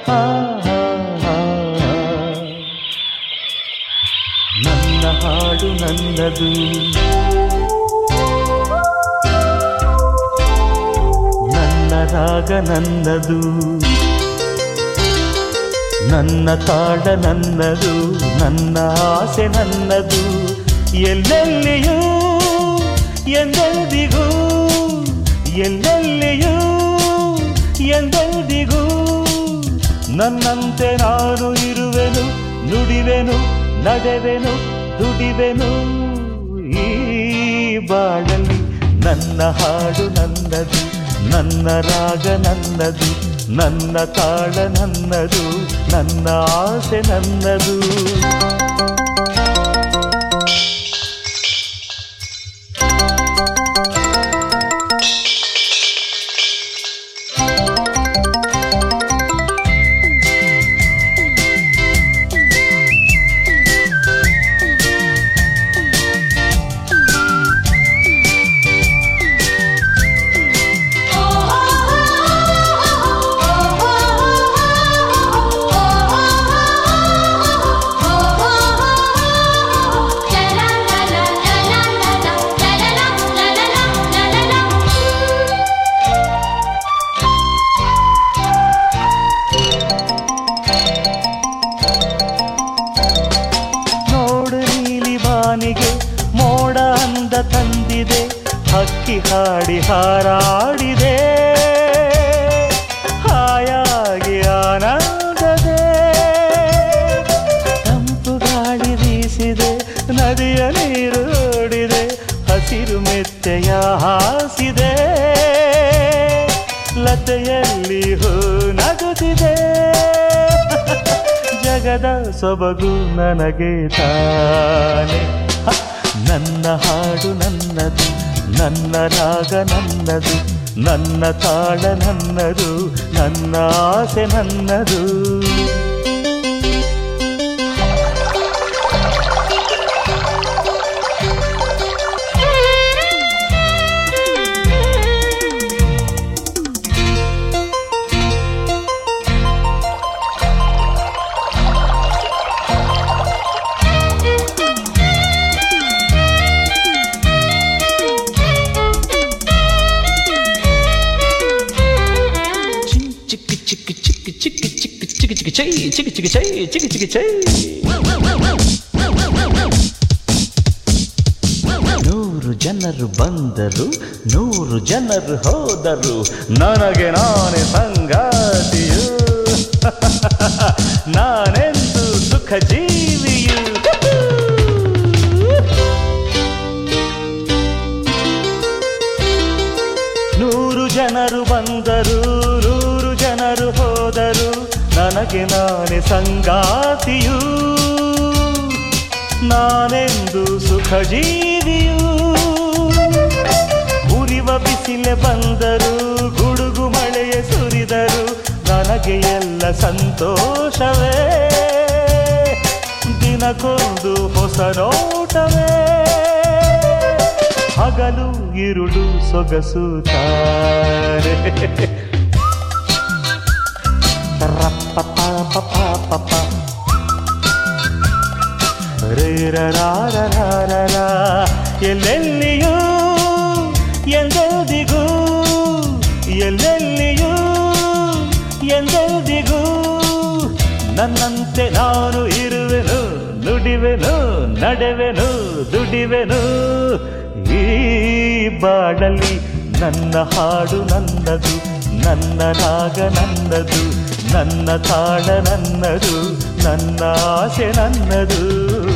ಆ, ಆ, ನನ್ನ ಹಾಡು ನನ್ನದು, ನನ್ನ ರಾಗ ನನ್ನದು, ನನ್ನ ತಾಳ ನನ್ನದು, ನನ್ನ ಆಸೆ ನನ್ನದು. ಎಲ್ಲೆಲ್ಲಿಯೂ ಎಂದೆಂದಿಗೂ, ಎಲ್ಲೆಲ್ಲಿಯೂ ಎಂದೆಂದಿಗೂ ನನ್ನಂತೆ ನಾನು ಇರುವೆನು, ನುಡಿವೆನು, ನಡೆವೆನು, ದುಡಿವೆನು. ಈ ಬಾಳಲ್ಲಿ ನನ್ನ ಹಾಡು ನನ್ನದು, ನನ್ನ ರಾಗ ನನ್ನದು, ನನ್ನ ತಾಳ ನನ್ನದು, ನನ್ನ ಆಸೆ ನನ್ನದು. ಮೋಡ ಅಂದ ತಂದಿದೆ, ಹಕ್ಕಿ ಹಾಡಿ ಹಾರಾಡಿದೆ, ಹಾಯಾಗಿ ಆನಂದದೆ. ತಂಪು ಗಾಳಿ ಬೀಸಿದೆ, ನದಿಯ ನೀರು ಓಡಿದೆ, ಹಸಿರು ಮೆತ್ತೆಯ ಹಾಸಿದೆ, ಲತೆಯಲ್ಲಿ ಹೂ ನಗುತ್ತಿದೆ. ಜಗದ ಸೊಬಗು ನನಗೆ ತಾನೆ. ನನ್ನ ಹಾಡು ನನ್ನದು, ನನ್ನ ರಾಗ ನನ್ನದು, ನನ್ನ ತಾಳ ನನ್ನದು, ನನ್ನ ಆಸೆ ನನ್ನದು. ನೂರು ಜನರು ಬಂದರು, ನೂರು ಜನರು ಹೋದರು, ನನಗೆ ನಾನೇ ಸಂಗಾತಿಯು, ನಾನೆಂದು ಸುಖ ಜೀವಿಯು. ನೂರು ಜನರು ಬಂದರು, ನೂರು ಜನರು ಹೋದರು, ನನಗೆ ನಾನೇ ಸಂಗಾತಿಯು, ನಾನೆಂದು ಸುಖ ಜೀವಿಯು. ಉರಿವ ಬಿಸಿಲೆ ಬಂದರು, ಗುಡುಗು ಮಳೆಯ ಸುರಿದರು, ನನಗೆ ಎಲ್ಲ ಸಂತೋಷವೇ, ದಿನಕ್ಕೊಂದು ಹೊಸ ನೋಟವೇ. ಹಗಲು ಇರುಳು ಸೊಗಸು ತಾರೆ. ಎಲ್ಲೆಲ್ಲಿಯೂ ಎಂದೆಂದಿಗೂ, ಎಲ್ಲೆಲ್ಲಿಯೂ ಎಂದೆಂದಿಗೂ ನನ್ನಂತೆ ನಾನು ಇರುವೆನು, ನುಡಿವೆನು, ನಡೆವೆನು, ದುಡಿವೆನು. ಈ ಬಾಳಲ್ಲಿ ನನ್ನ ಹಾಡು ನನ್ನದು, ನನ್ನ ರಾಗ ನನ್ನದು, ನನ್ನ ತಾಳ ನನ್ನದು, ನನ್ನ ಆಸೆ ನನ್ನದು.